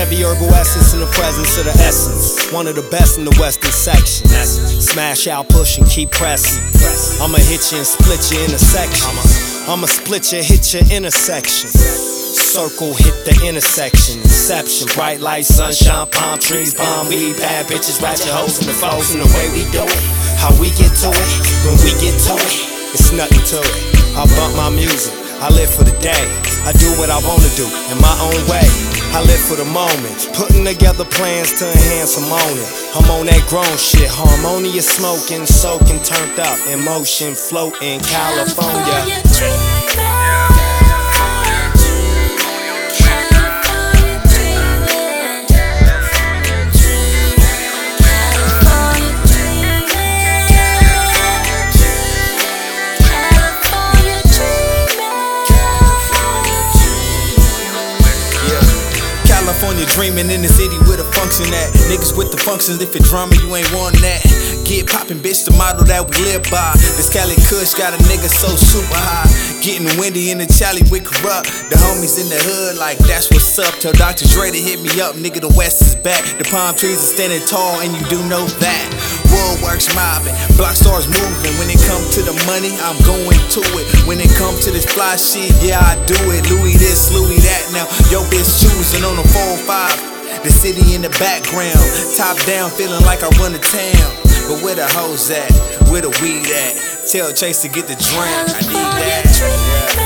Heavy herbal essence in the presence of the essence. One of the best in the western section. Smash out, push and keep pressing. I'ma hit you and split your intersection. I'ma split you, hit your intersection. Circle, hit the intersection. Inception, bright light, sunshine, palm trees, bomb weed, bad bitches, ratchet hoes in the foes. And the way we do it, how we get to it, when we get to it, it's nothing to it. I bump my music, I live for the day. I do what I wanna do in my own way. I live for the moment, putting together plans to enhance I'm on it. I'm on that grown shit, harmonious smoking, soaking, turned up, emotion floating, California. California dreaming in the city with a function at. Niggas with the functions, if it drama, you ain't want that. Get poppin', bitch, the model that we live by. This Cali Kush got a nigga so super high. Getting windy in the Charlie with corrupt. The homies in the hood like that's what's up. Tell Dr. Dre to hit me up, nigga, the West is back. The palm trees are standing tall and you do know that. Woodworks mobbing, block stars moving. When it come to the money, I'm going to it. When it come to this fly shit, yeah, I do it. Louis this, Louis that. Now, yo bitch choosing on the 4-5. The city in the background, top down, feeling like I run the town. But where the hoes at? Where the weed at? Tell Chase to get the drink. I need that.